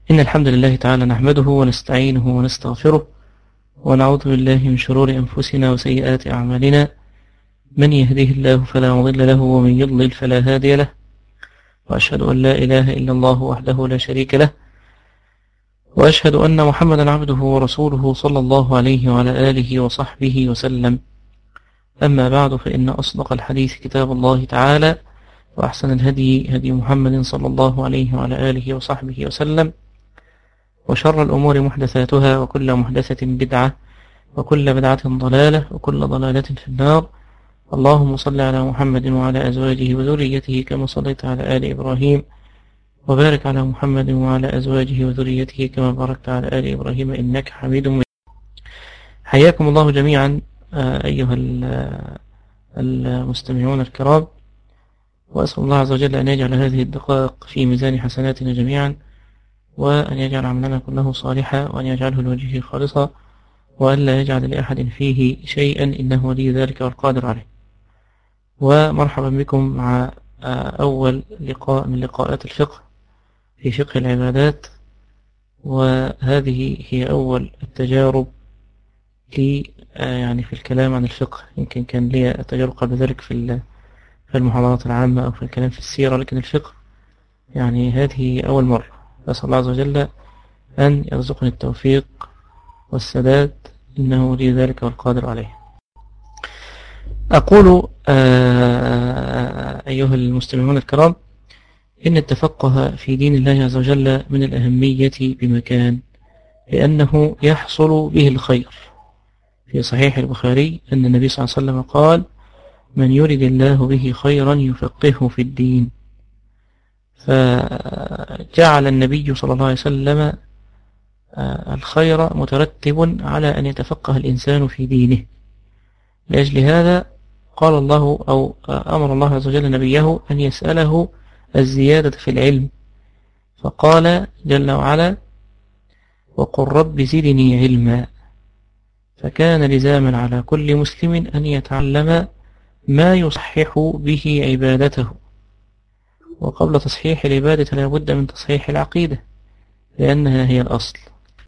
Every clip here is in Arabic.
إن الحمد لله تعالى نحمده ونستعينه ونستغفره ونعوذ بالله من شرور أنفسنا وسيئات أعمالنا. من يهده الله فلا مضل له ومن يضلل فلا هادي له، وأشهد أن لا إله إلا الله وحده لا شريك له، وأشهد أن محمدا عبده ورسوله صلى الله عليه وعلى آله وصحبه وسلم. أما بعد، فإن أصدق الحديث كتاب الله تعالى، وأحسن الهدي هدي محمد صلى الله عليه وعلى آله وصحبه وسلم، وشر الأمور محدثاتها، وكل محدثة بدعة، وكل بدعة ضلالة، وكل ضلالة في النار. اللهم صل على محمد وعلى أزواجه وذريته كما صليت على آل إبراهيم، وبارك على محمد وعلى أزواجه وذريته كما باركت على آل إبراهيم إنك حميد مجيد. حياكم الله جميعا أيها المستمعون الكرام، وأسأل الله عز وجل أن يجعل هذه الدقائق في ميزان حسناتنا جميعا، وأن يجعل عملنا كله صالحا، وأن يجعله لوجهه خالصا، وأن لا يجعل لأحد فيه شيئا، إنه ولي ذلك والقادر عليه. ومرحبا بكم مع أول لقاء من لقاءات الفقه في فقه العبادات، وهذه هي أول التجارب لي يعني في الكلام عن الفقه. يمكن كان لي التجارب قبل ذلك في المحاضرات العامة أو في الكلام في السيرة، لكن الفقه يعني هذه أول مرة. أسأل الله عز وجل أن يرزقني التوفيق والسداد، إنه لي ذلك والقادر عليه. أقول أيها المستمعون الكرام، إن التفقه في دين الله عز وجل من الأهمية بمكان، لأنه يحصل به الخير. في صحيح البخاري أن النبي صلى الله عليه وسلم قال: من يرد الله به خيرا يفقهه في الدين. فجعل النبي صلى الله عليه وسلم الخير مترتب على أن يتفقه الإنسان في دينه. لأجل هذا قال الله، أو أمر الله عز وجل نبيه أن يسأله الزيادة في العلم، فقال جل وعلا: وقل رب زدني علما. فكان لزاما على كل مسلم أن يتعلم ما يصحح به عبادته. وقبل تصحيح العبادة لا بد من تصحيح العقيدة، لأنها هي الأصل.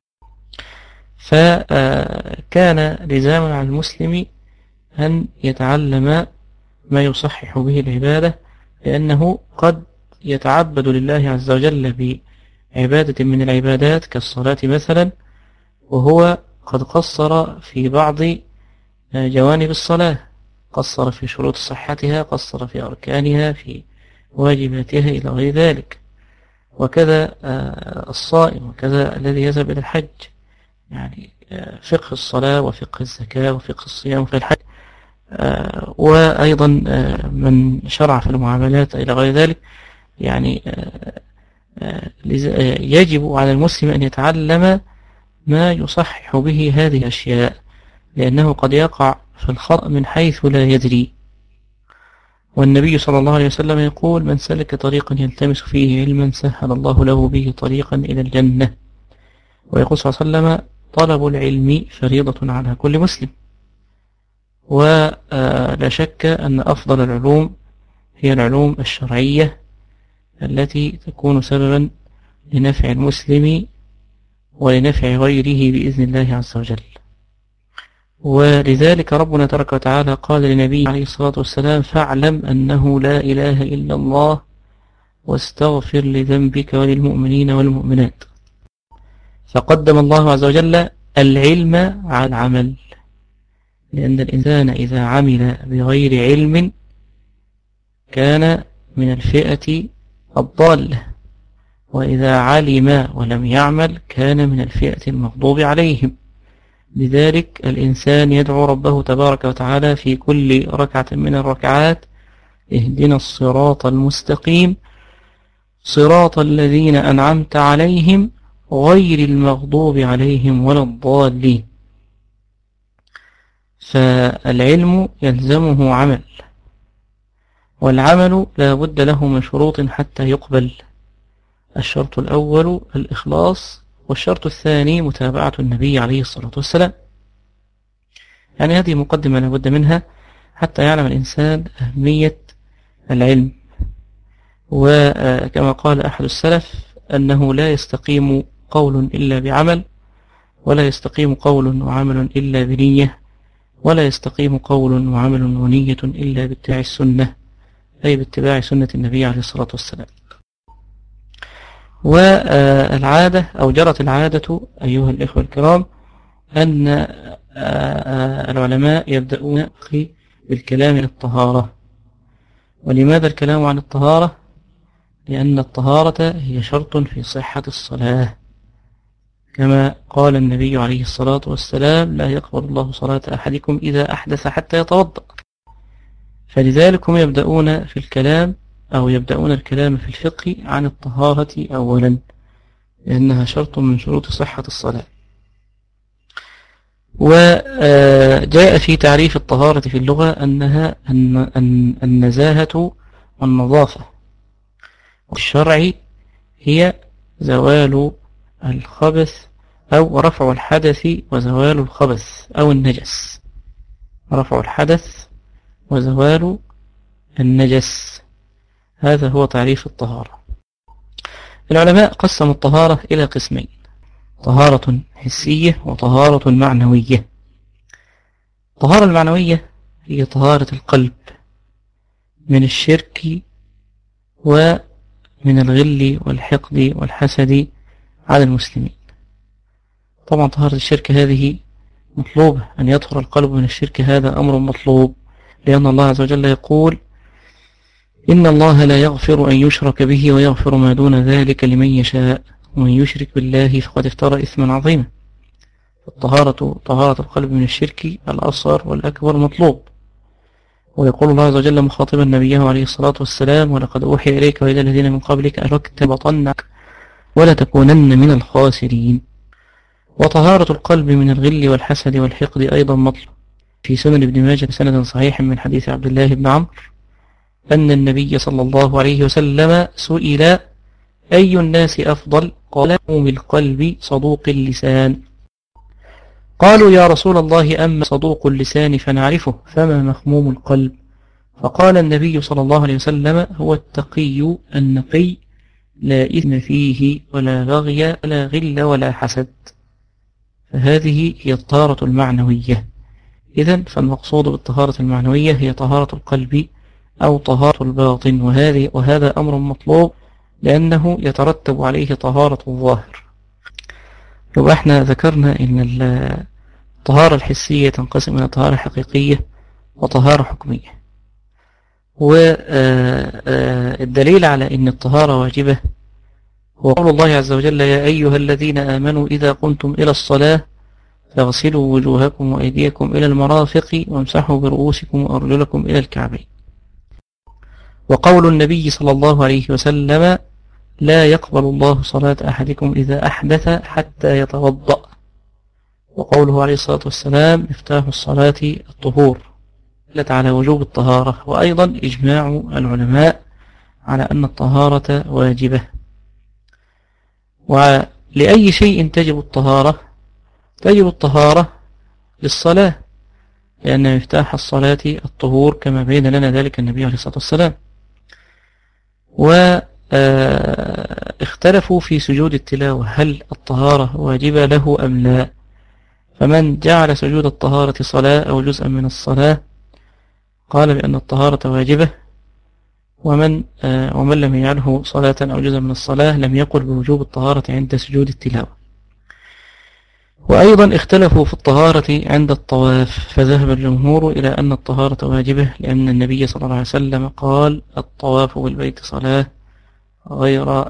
فكان لزاما على المسلم أن يتعلم ما يصحح به العبادة، لأنه قد يتعبد لله عز وجل بعبادة من العبادات كالصلاة مثلا، وهو قد قصر في بعض جوانب الصلاة، قصر في شروط صحتها، قصر في أركانها، في واجباتها إلى غير ذلك. وكذا الصائم، وكذا الذي يذهب إلى الحج، يعني فقه الصلاة وفقه الزكاة وفقه الصيام وفقه الحج، وأيضا من شرع في المعاملات إلى غير ذلك. يعني يجب على المسلم أن يتعلم ما يصحح به هذه الأشياء، لأنه قد يقع في الخطأ من حيث لا يدري. والنبي صلى الله عليه وسلم يقول: من سلك طريقا يلتمس فيه علما سهل الله له به طريقا إلى الجنة. ويقول صلى الله عليه وسلم: طلب العلم فريضة على كل مسلم. ولا شك أن أفضل العلوم هي العلوم الشرعية التي تكون سببا لنفع المسلم ولنفع غيره بإذن الله عز وجل. ولذلك ربنا تبارك وتعالى قال لنبيه عليه الصلاة والسلام: فاعلم أنه لا إله إلا الله واستغفر لذنبك وللمؤمنين والمؤمنات. فقدم الله عز وجل العلم على العمل، لأن الإنسان إذا عمل بغير علم كان من الفئة الضالة، وإذا علم ولم يعمل كان من الفئة المغضوب عليهم. لذلك الإنسان يدعو ربه تبارك وتعالى في كل ركعة من الركعات: اهدنا الصراط المستقيم صراط الذين أنعمت عليهم غير المغضوب عليهم ولا الضالين. فالعلم يلزمه عمل، والعمل لا بد له من شروط حتى يقبل. الشرط الأول الإخلاص، والشرط الثاني متابعة النبي عليه الصلاة والسلام. يعني هذه مقدمة لا بد منها حتى يعلم الإنسان أهمية العلم. وكما قال أحد السلف: أنه لا يستقيم قول إلا بعمل، ولا يستقيم قول وعمل إلا بنية، ولا يستقيم قول وعمل ونية إلا باتباع السنة، أي باتباع سنة النبي عليه الصلاة والسلام. والعادة أو جرت العادة أيها الإخوة الكرام أن العلماء يبدأون بالكلام عن الطهارة. ولماذا الكلام عن الطهارة؟ لأن الطهارة هي شرط في صحة الصلاة، كما قال النبي عليه الصلاة والسلام: لا يقبل الله صلاة أحدكم إذا أحدث حتى يتوضأ. فلذلك هم يبدأون في الكلام أو يبدأون الكلام في الفقه عن الطهارة أولا، لأنها شرط من شروط صحة الصلاة. وجاء في تعريف الطهارة في اللغة أنها النزاهة والنظافة، والشرع هي زوال الخبث أو رفع الحدث وزوال الخبث أو النجس. رفع الحدث وزوال النجس، هذا هو تعريف الطهارة. العلماء قسموا الطهارة إلى قسمين: طهارة حسية وطهارة معنوية. الطهارة المعنوية هي طهارة القلب من الشرك ومن الغل والحقد والحسد على المسلمين. طبعا طهارة الشرك هذه مطلوبة، أن يطهر القلب من الشرك هذا أمر مطلوب، لأن الله عز وجل يقول: إن الله لا يغفر أن يشرك به ويغفر ما دون ذلك لمن يشاء ومن يشرك بالله فقد افترى إثما عظيما. طهارة القلب من الشرك الأصغر والأكبر مطلوب. ويقول الله عز وجل مخاطبا نبيه عليه الصلاة والسلام: ولقد أوحي إليك وإلى الذين من قبلك أشركت بطنك ولتكونن من الخاسرين. وطهارة القلب من الغل والحسد والحقد أيضا مطلوب. في سنن ابن ماجه بسند صحيح من حديث عبد الله بن عمرو أن النبي صلى الله عليه وسلم سئل: أي الناس أفضل؟ قال: مخموم القلب صدوق اللسان. قالوا: يا رسول الله، أما صدوق اللسان فنعرفه، فما مخموم القلب؟ فقال النبي صلى الله عليه وسلم: هو التقي النقي، لا إثم فيه ولا بغي ولا غل ولا حسد. فهذه هي الطهارة المعنوية. إذن فالمقصود بالطهارة المعنوية هي طهارة القلب أو طهارة الباطن، وهذا أمر مطلوب لأنه يترتب عليه طهارة الظاهر. يبقى احنا ذكرنا أن الطهارة الحسية تنقسم إلى طهارة حقيقية وطهارة حكمية. والدليل على أن الطهارة واجبة هو قول الله عز وجل: يا أيها الذين آمنوا إذا قمتم إلى الصلاة فاغسلوا وجوهكم وأيديكم إلى المرافق وامسحوا برؤوسكم وأرجلكم إلى الكعبين. وقول النبي صلى الله عليه وسلم: لا يقبل الله صلاة أحدكم إذا أحدث حتى يتوضأ. وقوله عليه الصلاة والسلام: مفتاح الصلاة الطهور، دلت على وجوب الطهارة. وأيضا إجماع العلماء على أن الطهارة واجبة. ولأي شيء تجب الطهارة؟ تجب الطهارة للصلاة، لأن مفتاح الصلاة الطهور كما بين لنا ذلك النبي عليه الصلاة والسلام. واختلفوا في سجود التلاوة، هل الطهارة واجبة له أم لا؟ فمن جعل سجود الطهارة صلاة أو جزءا من الصلاة قال بأن الطهارة واجبة، ومن لم يجعله صلاة أو جزءا من الصلاة لم يقل بوجوب الطهارة عند سجود التلاوة. وأيضا اختلفوا في الطهارة عند الطواف، فذهب الجمهور إلى أن الطهارة واجبة، لأن النبي صلى الله عليه وسلم قال: الطواف بالبيت صلاة، غير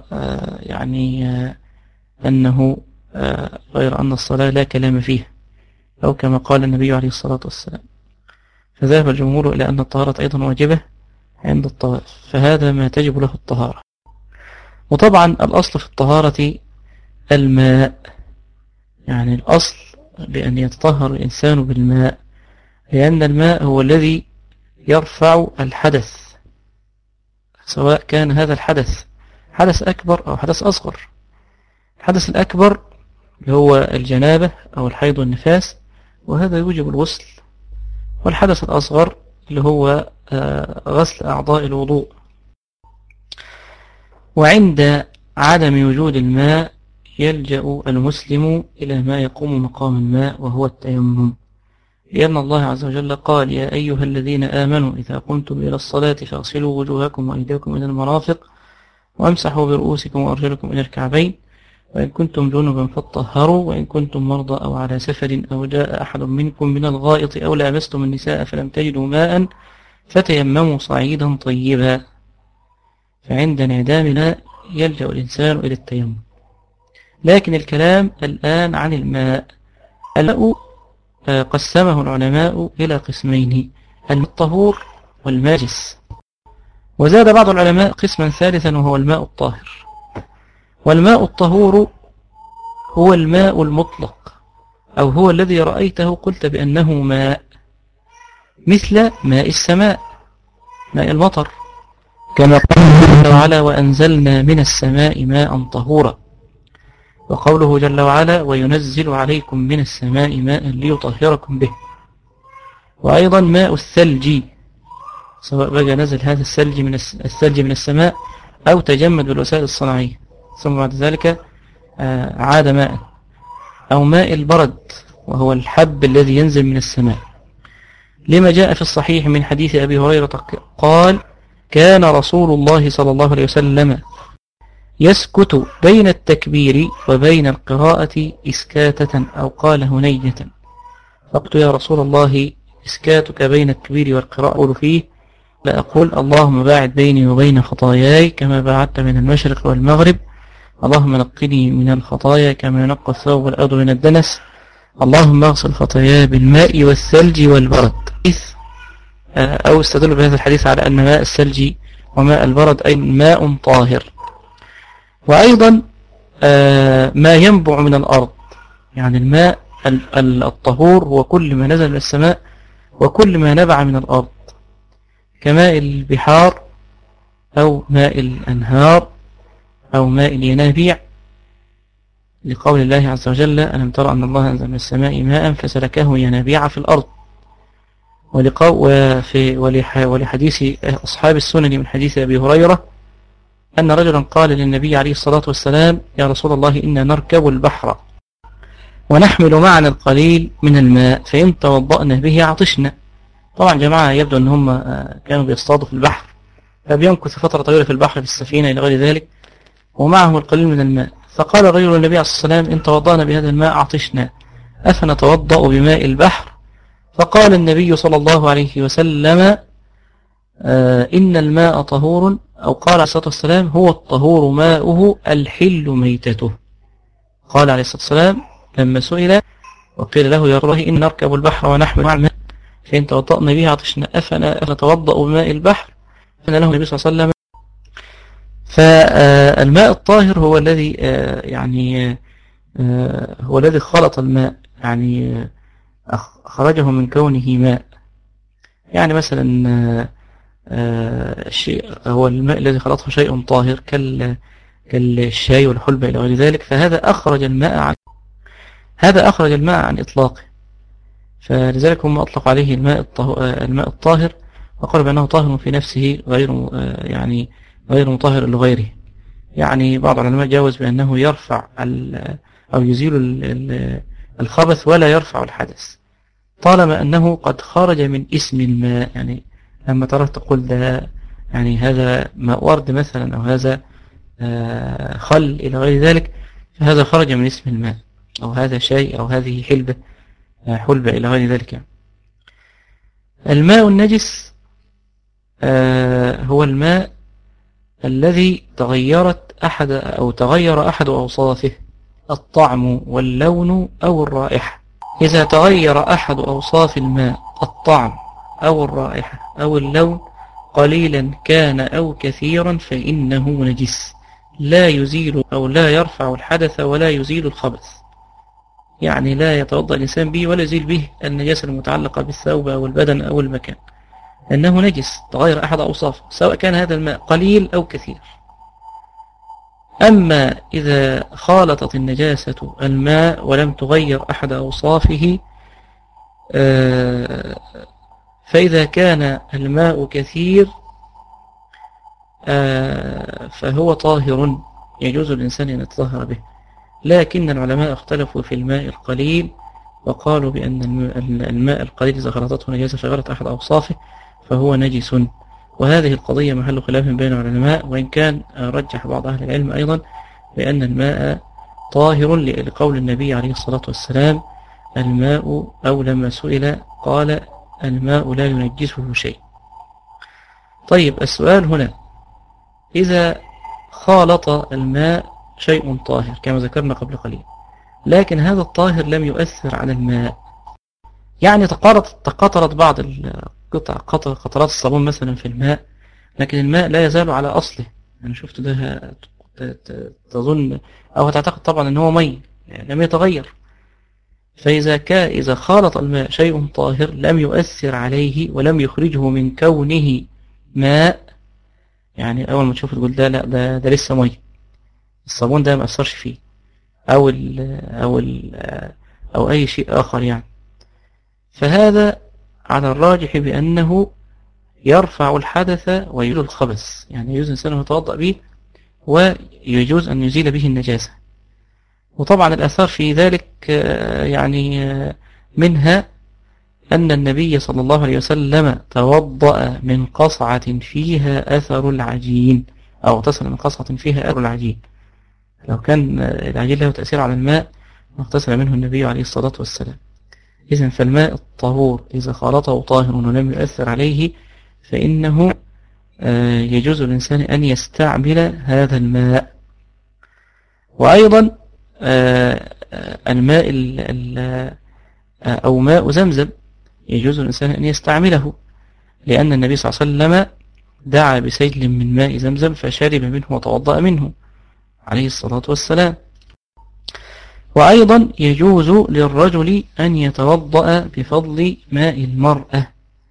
غير أن الصلاة لا كلام فيها، أو كما قال النبي عليه الصلاة والسلام. فذهب الجمهور إلى أن الطهارة أيضا واجبة عند الطواف، فهذا ما تجب له الطهارة. وطبعا الأصل في الطهارة الماء، يعني الأصل بأن يتطهر الإنسان بالماء، لأن الماء هو الذي يرفع الحدث، سواء كان هذا الحدث حدث أكبر أو حدث أصغر. الحدث الأكبر اللي هو الجنابة أو الحيض والنفاس، وهذا يوجب الغسل. والحدث الأصغر اللي هو غسل أعضاء الوضوء. وعند عدم وجود الماء يلجأ المسلم إلى ما يقوم مقام الماء وهو التيمم، لأن الله عز وجل قال: يا أيها الذين آمنوا إذا قمتم إلى الصلاة فاغسلوا وجوهكم وأيديكم إلى المرافق وامسحوا برؤوسكم وأرجلكم إلى الكعبين وإن كنتم جنبا فاطهروا وإن كنتم مرضى أو على سفر أو جاء أحد منكم من الغائط أو لامستم النساء فلم تجدوا ماء فتيمموا صعيدا طيبا. فعند انعدام الماء يلجأ الإنسان إلى التيمم. لكن الكلام الآن عن الماء. الماء قسمه العلماء إلى قسمين: الماء الطهور والماء النجس. وزاد بعض العلماء قسما ثالثا وهو الماء الطاهر. والماء الطهور هو الماء المطلق، أو هو الذي رأيته قلت بأنه ماء، مثل ماء السماء، ماء المطر، كما قال جل وعلا: وأنزلنا من السماء ماء طهورا. وقوله جل وعلا: وينزل عليكم من السماء ماء ليطهركم به. وأيضا ماء الثلج، سواء بقى نزل هذا الثلج من السماء أو تجمد بالوسائل الصناعية ثم بعد ذلك عاد ماء. أو ماء البرد وهو الحب الذي ينزل من السماء، لما جاء في الصحيح من حديث أبي هريرة قال: كان رسول الله صلى الله عليه وسلم يسكت بين التكبير وبين القراءة إسكاتة، أو قال هنية. فقلت: يا رسول الله، إسكاتك بين التكبير والقراءة أقول فيه؟ لا أقول: اللهم باعد بيني وبين خطاياي كما باعدت من المشرق والمغرب، اللهم نقني من الخطايا كما ينقى الثوب والأرض من الدنس، اللهم اغسل خطاياي بالماء والثلج والبرد. أو استدل بهذا الحديث على أن ماء الثلج وماء البرد أي ماء طاهر. وأيضا ما ينبع من الأرض، يعني الماء الطهور هو كل ما نزل من السماء وكل ما نبع من الأرض، كماء البحار أو ماء الأنهار أو ماء الينابيع، لقول الله عز وجل: ألم ترى أن الله أنزل من السماء ماء فسلكه ينابيع في الأرض. ولحديث أصحاب السنن من حديث أبي هريرة أن رجلا قال للنبي عليه الصلاة والسلام: يا رسول الله، إنا نركب البحر ونحمل معنا القليل من الماء فإن توضأنا به عطشنا. طبعا جماعة يبدو أن هم كانوا بيصطادوا في البحر، فبيمكث فترة طويلة في البحر في السفينة إلى غير ذلك ومعهم القليل من الماء. فقال الرجل للنبي عليه الصلاة والسلام: إن توضأنا بهذا الماء عطشنا أفنتوضأ بماء البحر؟ فقال النبي صلى الله عليه وسلم: إن الماء طهور، أو قال عليه الصلاة والسلام: هو الطهور ماؤه الحل ميتته. قال عليه الصلاة والسلام لما سئل وقيل له: يا رسول الله، إن نركب البحر ونحمل مع الماء فإن توضأنا به عطشنا أفنتوضأ بماء البحر؟ فإن له النبي صلى الله عليه وسلم. فالماء الطاهر هو الذي هو الذي خلط الماء، يعني خرجه من كونه ماء. يعني مثلا الشيء هو الماء الذي خلطه شيء طاهر كالشاي والحلبة إلى غير ذلك، فهذا أخرج الماء عن إطلاقه. فلذلك هم أطلق عليه الماء الطاهر، وقالوا بأنه طاهر في نفسه غير مطهر لغيره. يعني بعض العلماء جاوز بأنه يرفع أو يزيل الخبث ولا يرفع الحدث، طالما أنه قد خرج من اسم الماء. يعني لما ترى تقول ده يعني هذا ماء ورد مثلا، أو هذا خل إلى غير ذلك، فهذا خرج من اسم الماء، أو هذا شيء، أو هذه حلبة إلى غير ذلك. يعني الماء النجس هو الماء الذي تغير أحد أوصافه، الطعم واللون أو الرائحة. إذا تغير أحد أوصاف الماء، الطعم أو الرائحة أو اللون، قليلا كان أو كثيرا، فإنه نجس، لا يزيل أو لا يرفع الحدث ولا يزيل الخبث. يعني لا يتوضأ الإنسان به ولا يزيل به النجاسة المتعلقة بالثوب أو البدن أو المكان، لأنه نجس تغير أحد أوصافه، سواء كان هذا الماء قليل أو كثير. أما إذا خالطت النجاسة الماء ولم تغير أحد أوصافه، فإذا كان الماء كثير فهو طاهر يجوز للإنسان أن يتطهر به. لكن العلماء اختلفوا في الماء القليل، وقالوا بأن الماء القليل إذا خلطته نجاسة فغيرت أحد أوصافه فهو نجس. وهذه القضية محل خلاف بين العلماء، وإن كان رجح بعض أهل العلم أيضا بأن الماء طاهر لقول النبي عليه الصلاة والسلام الماء، أو لما سئل قال الماء لا ينجسه شيء. طيب السؤال هنا، إذا خالط الماء شيء طاهر كما ذكرنا قبل قليل، لكن هذا الطاهر لم يؤثر على الماء، يعني تقطرت بعض قطرات الصابون مثلا في الماء، لكن الماء لا يزال على أصله. أنا شفت ده تظن أو هتعتقد طبعا أنه مي، يعني لم يتغير. إذا خالط الماء شيء طاهر لم يؤثر عليه ولم يخرجه من كونه ماء، يعني أول ما تشوف تقول ده لا ده لسه مي، الصابون ده ما أثرش فيه أو أي شيء آخر يعني، فهذا على الراجح بأنه يرفع الحدث ويزيل الخبث، يعني يجوز الإنسان أن يتوضأ به ويجوز أن يزيل به النجاسة. وطبعا الأثار في ذلك يعني منها أن النبي صلى الله عليه وسلم توضأ من قصعة فيها أثر العجين، أو اغتسل من قصعة فيها أثر العجين. لو كان العجين له تأثير على الماء اغتسل منه النبي عليه الصلاة والسلام. إذن فالماء الطهور إذا خالطه طاهر ولم يؤثر عليه فإنه يجوز للإنسان أن يستعمل هذا الماء. وأيضا الماء أو ماء زمزم يجوز للإنسان أن يستعمله، لأن النبي صلى الله عليه وسلم دعا بسيل من ماء زمزم فشرب منه وتوضأ منه عليه الصلاة والسلام. وأيضا يجوز للرجل أن يتوضأ بفضل ماء المرأة،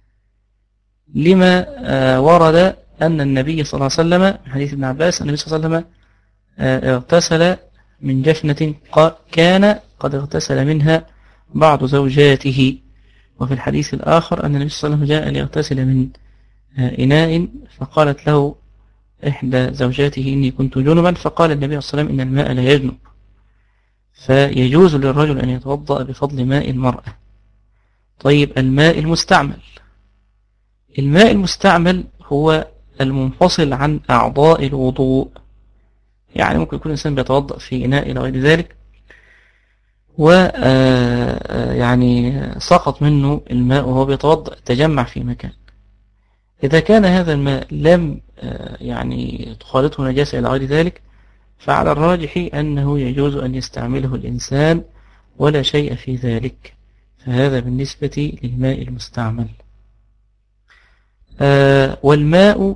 لما ورد أن النبي صلى الله عليه وسلم حديث ابن عباس النبي صلى الله عليه وسلم اغتسل من جفنة كان قد اغتسل منها بعض زوجاته. وفي الحديث الآخر أن النبي صلى الله عليه وسلم جاء ليغتسل من إناء فقالت له إحدى زوجاته إني كنت جنبا، فقال النبي صلى الله عليه وسلم إن الماء لا يجنب. فيجوز للرجل أن يتوضأ بفضل ماء المرأة. طيب الماء المستعمل هو المنفصل عن أعضاء الوضوء، يعني ممكن يكون الإنسان بيتوضأ في إناء إلى غير ذلك يعني سقط منه الماء وهو بيتوضأ، تجمع في مكان. إذا كان هذا الماء لم يعني تخالطه نجاسة إلى غير ذلك فعلى الراجح أنه يجوز أن يستعمله الإنسان ولا شيء في ذلك. فهذا بالنسبة للماء المستعمل. والماء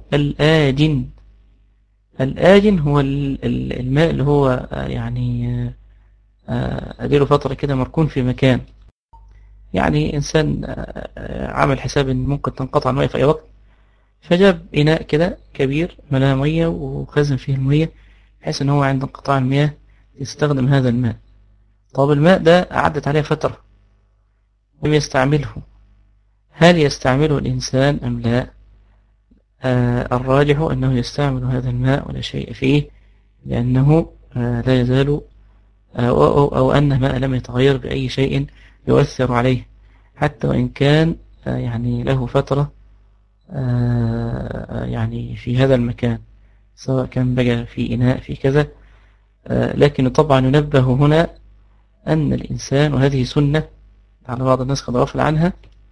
الآجن هو الماء اللي هو يعني أديله فترة كده مركون في مكان، يعني إنسان عمل حساب إن ممكن تنقطع المية في أي وقت، فجاب إناء كده كبير ملاه مية وخزن فيه المية بحيث إن هو عند انقطاع المياه يستخدم هذا الماء. طب الماء ده عدت عليه فترة لم يستعمله، هل يستعمله الإنسان أم لا؟ الراجح أنه يستعمل هذا الماء ولا شيء فيه، لأنه لا يزال أو أن الماء لم يتغير بأي شيء يؤثر عليه، حتى وإن كان يعني له فترة يعني في هذا المكان، سواء كان بقى في إناء في كذا. لكن طبعا ينبه هنا أن الإنسان، وهذه سنة على بعض الناس قد غفل عنها،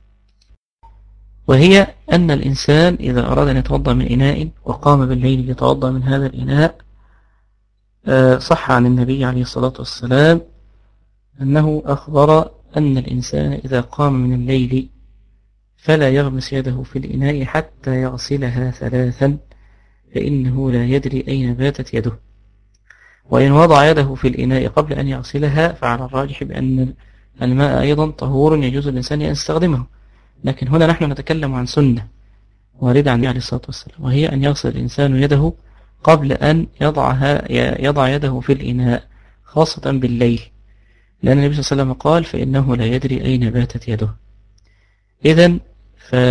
وهي أن الإنسان إذا أراد أن يتوضأ من إناء وقام بالليل يتوضأ من هذا الإناء، صح عن النبي عليه الصلاة والسلام أنه أخبر أن الإنسان إذا قام من الليل فلا يغمس يده في الإناء حتى يغسلها 3 فإنه لا يدري أين باتت يده. وإن وضع يده في الإناء قبل أن يغسلها فعلى الراجح بأن الماء أيضا طهور يجوز الإنسان أن يستخدمه. لكن هنا نحن نتكلم عن سنة واردة عن النبي عليه الصلاة والسلام، وهي أن يغسل الإنسان يده قبل أن يضع يده في الإناء، خاصة بالليل، لأن النبي صلى الله عليه وسلم قال فإنه لا يدري أين باتت يده. إذن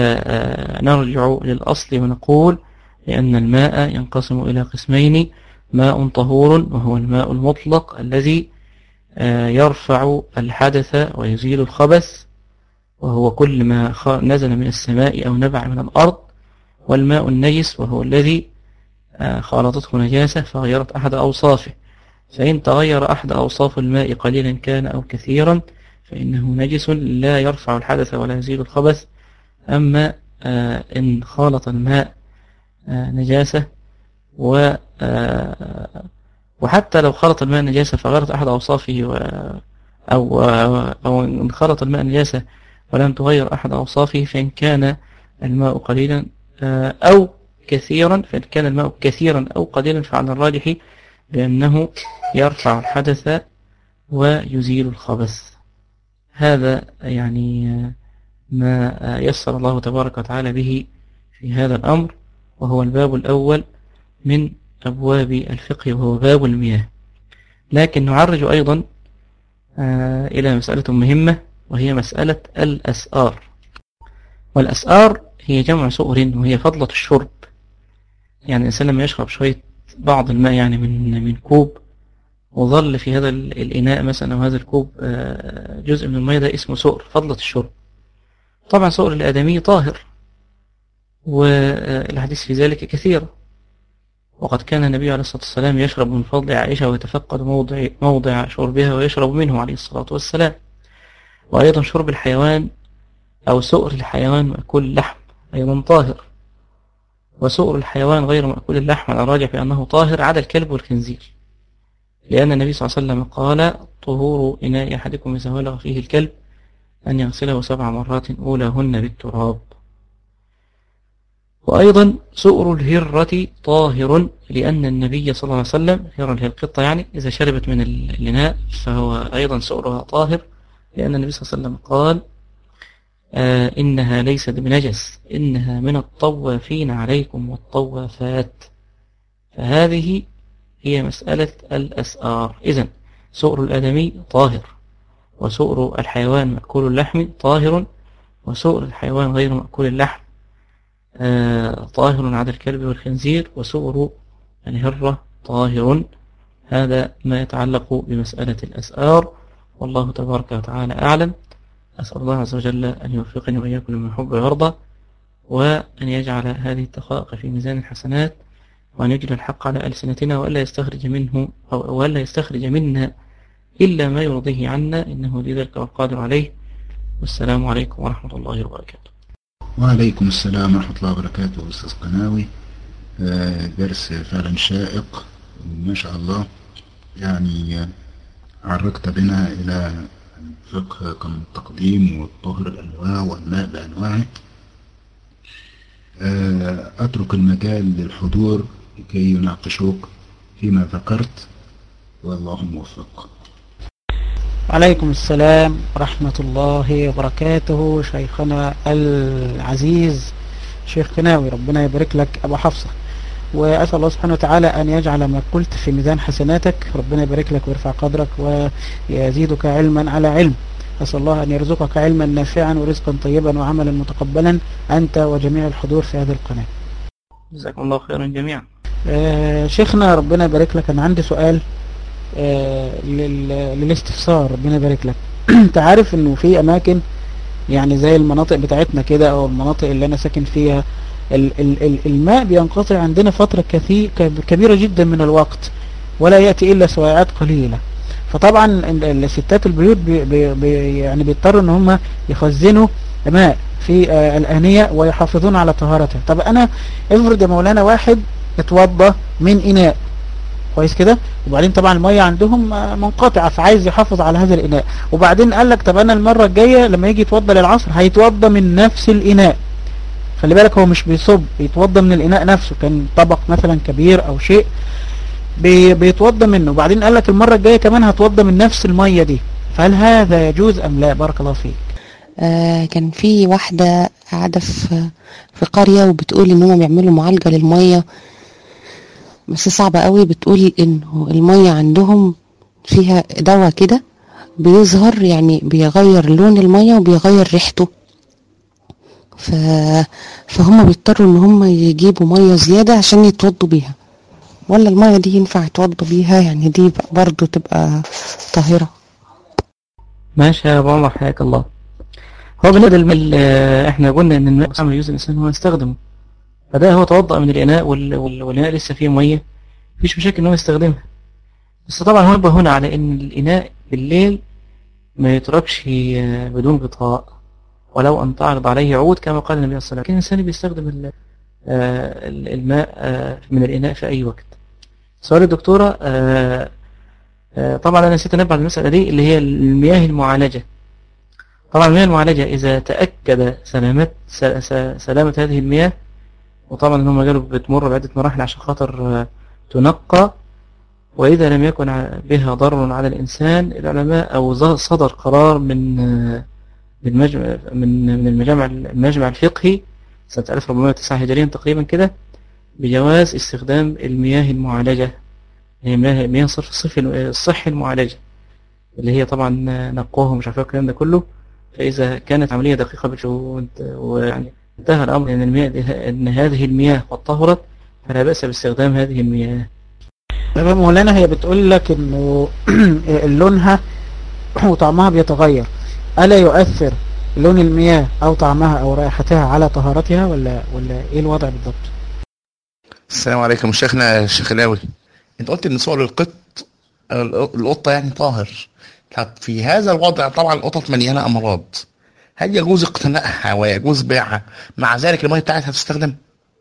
فنرجع للأصل ونقول لأن الماء ينقسم إلى قسمين: ماء طهور وهو الماء المطلق الذي يرفع الحدث ويزيل الخبث، وهو كل ما نزل من السماء أو نبع من الأرض. والماء النجس وهو الذي خالطته نجاسة فغيرت أحد أوصافه، فإن تغير أحد أوصاف الماء قليلا كان أو كثيرا فإنه نجس لا يرفع الحدث ولا يزيل الخبث. أما إن خالط الماء نجاسة وحتى لو خلط الماء نجاسة فغيرت أحد أوصافه أو إن خلط الماء نجاسة ولم تغير أحد أوصافه، فإن كان الماء قليلا أو كثيرا، فإن كان الماء كثيرا أو قليلا فعلى الراجح بأنه يرفع الحدث ويزيل الخبث. هذا يعني ما يسر الله تبارك وتعالى به في هذا الأمر، وهو الباب الأول من أبواب الفقه وهو باب المياه. لكن نعرج أيضا إلى مسألة مهمة وهي مسألة الأسآر. والأسآر هي جمع سؤر وهي فضلة الشرب. يعني الإنسان لما يشرب شوية بعض الماء يعني من كوب وظل في هذا الإناء مثلا أو هذا الكوب جزء من الماء، ده اسمه سؤر فضلة الشرب. طبعا سؤر الآدمي طاهر، والحديث في ذلك كثير، وقد كان النبي عليه الصلاة والسلام يشرب من فضل عائشة ويتفقد موضع شربها ويشرب منه عليه الصلاة والسلام. وأيضا شرب الحيوان أو سؤر الحيوان مأكول اللحم أيضا طاهر، وسؤر الحيوان غير مأكول اللحم على الراجح بأنه طاهر عدا الكلب والخنزير، لأن النبي صلى الله عليه وسلم قال: طهور إناء أحدكم إذا ولغ فيه الكلب أن يغسله 7 مرات أولاهن بالتراب. وأيضا سؤر الهرة طاهر، لأن النبي صلى الله عليه وسلم، هرة اللي هي القطة يعني، إذا شربت من الإناء فهو أيضا سؤرها طاهر، لأن النبي صلى الله عليه وسلم قال: إنها ليست بنجس، إنها من الطوافين عليكم والطوافات. فهذه هي مسألة الأسآر. إذن سؤر الآدمي طاهر، وسؤر الحيوان مأكول اللحم طاهر، وسؤر الحيوان غير مأكول اللحم طاهر عدا الكلب والخنزير، وسؤر الهرة طاهر. هذا ما يتعلق بمسألة الأسآر، والله تبارك وتعالى أعلم. أسأل الله عز وجل أن يوفقني وإياكم لما يحب ويرضى، وأن يجعل هذه الدقائق في ميزان الحسنات، وأن يجعل الحق على ألسنتنا، وألا يستخرج منه وألا يستخرج منا إلا ما يرضيه عنا، إنه لذلك والقادر عليه. والسلام عليكم ورحمة الله وبركاته. وعليكم السلام ورحمة الله وبركاته. أستاذ قناوي، درس فعلا شائق ما شاء الله، يعني عرقت بنا إلى الفقه كالتقديم والطهر الأنواع والماء بأنواعه. أترك المجال للحضور لكي يناقشوك فيما ذكرت، والله موفق. وعليكم السلام ورحمة الله وبركاته. شيخنا العزيز شيخ قناوي، ربنا يبارك لك أبو حفصة، وأسأل الله سبحانه وتعالى أن يجعل ما قلت في ميزان حسناتك، ربنا يبارك لك ويرفع قدرك ويزيدك علما على علم. أسأل الله أن يرزقك علما نافعا ورزقا طيبا وعملا متقبلا أنت وجميع الحضور في هذه القناة. جزاكم الله خيرا جميعا. شيخنا ربنا يبارك لك، أنا عندي سؤال للاستفسار، ربنا يبارك لك. انت عارف انه في اماكن يعني زي المناطق بتاعتنا كده او المناطق اللي انا ساكن فيها الماء بينقطع عندنا فترة كبيرة جدا من الوقت، ولا يأتي الا سواعات قليلة. فطبعا الستات البيوت يعني بيضطروا ان هم يخزنوا ماء في الآنية ويحافظون على طهارته. طب انا افرض يا مولانا واحد اتوضى من اناء كويس كده، وبعدين طبعا المية عندهم منقطعة فعايز يحافظ على هذا الإناء، وبعدين قال لك طب أنا المرة الجاية لما يجي يتوضى للعصر هيتوضى من نفس الإناء. خلي بالك هو مش بيصب، يتوضى من الإناء نفسه، كان طبق مثلا كبير أو شيء بيتوضى منه، وبعدين قال لك المرة الجاية كمان هتوضى من نفس المية دي. فهل هذا يجوز أم لا؟ بارك الله فيك. كان في واحدة قاعدة في قرية وبتقول إن هم بيعملوا معالجة للمية، بس صعبة قوي. بتقول انه المية عندهم فيها دواء كده بيظهر، يعني بيغير لون المية وبيغير ريحته، فهم بيضطروا ان هم يجيبوا مية زيادة عشان يتوضوا بيها. ولا المية دي ينفع يتوضى بيها؟ يعني دي برضو تبقى طاهرة؟ ماشي يا ابو عمر، حياك الله. هو بالنسبه للماء احنا قلنا ان الماء عمل يجوز الانسان هو يستخدمه، فده هو توضأ من الاناء والاناء لسه فيه ميه، مفيش مشاكل ان هو يستخدمها. بس طبعا هو يبقى هنا على ان الاناء بالليل ما يتركش بدون غطاء ولو ان تعرض عليه عود كما قال النبي صلى الله عليه وسلم. لكن الانسان بيستخدم الماء من الاناء في اي وقت. سؤال الدكتوره، طبعا انا نسيت انبه على المساله دي اللي هي المياه المعالجه. طبعا المياه المعالجه اذا تاكد سلامه هذه المياه، وطبعا هم قالوا بتمر بعده مراحل عشان خاطر تنقى، وإذا لم يكن بها ضرر على الإنسان، العلماء أو صدر قرار من المجمع الفقهي سنة 1409 هجريا تقريبا كده بجواز استخدام المياه المعالجة، هي مياه صرف الصحي المعالجة اللي هي طبعا نقوها ومش عارف الكلام ده كله. فإذا كانت عملية دقيقة ويعني انتهى الأمر إن هذه المياه قد طهرت، فلا بأس باستخدام هذه المياه. طيب مولانا، هي بتقول لك انه لونها وطعمها بيتغير، ألا يؤثر لون المياه او طعمها او رائحتها على طهارتها ولا ايه الوضع بالضبط؟ السلام عليكم شيخنا الشيخ لاوي. انت قلت ان سؤال القطة يعني طاهر. طب في هذا الوضع طبعا القطط مليانة امراض، هل يجوز اقتنائها ويجوز بيعها مع ذلك المياه بتاعتها تستخدم؟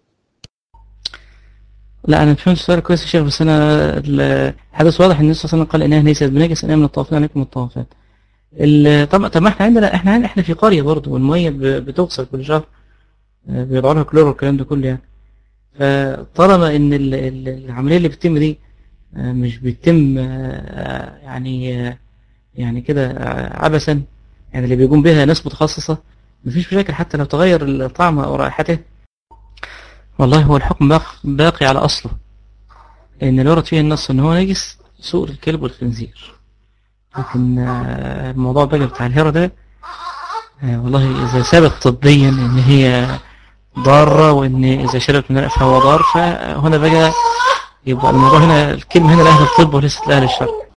لا انا فهمت السؤال كويس يا شيخ، بس انا الحدث واضح ان النبي صلى الله عليه وسلم قال انها ليست بنجس، انها من الطوافين عليكم الطوافات. طب احنا عندنا احنا في قريه برضه، والميه بتغسل كل شهر، بيضعوا لها كلور والكلام ده كله يعني. فطالما ان العمليه اللي بتتم دي مش بتتم يعني كده عبثا، يعني اللي بيقوم بها ناس متخصصه، مفيش مشاكل حتى لو تغير طعمها او رائحته. والله هو الحكم باقي على أصله، لأن اللي ورد فيه النص إن هو نجس سوء الكلب والخنزير. لكن الموضوع بقى بتاع الهرة ده والله إذا ثبت طبيا إن هي ضارة، وإن إذا شربت من الماء فهو ضار، فهنا بقى يبقى الموضوع هنا الكلمة هنا لأهل الطب وليست لأهل الشرع.